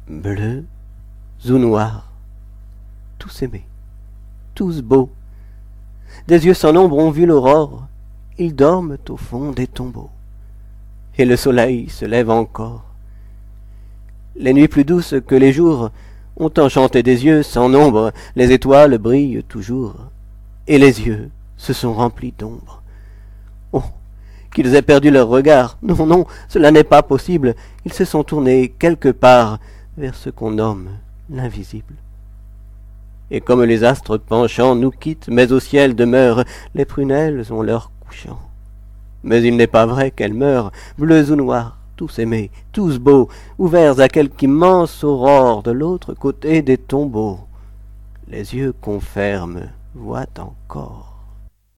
Bleus ou noirs, tous aimés, tous beaux, des yeux sans nombre ont vu l'aurore, ils dorment au fond des tombeaux, et le soleil se lève encore. Les nuits plus douces que les jours ont enchanté des yeux sans nombre, les étoiles brillent toujours, et les yeux se sont remplis d'ombre. Oh, qu'ils aient perdu leur regard! Non, non, cela n'est pas possible, ils se sont tournés quelque part vers ce qu'on nomme l'invisible. Et comme les astres penchants nous quittent, mais au ciel demeurent, les prunelles ont leur couchant. Mais il n'est pas vrai qu'elles meurent, bleues ou noires, tous aimés, tous beaux, ouverts à quelque immense aurore de l'autre côté des tombeaux. Les yeux qu'on ferme voient encore.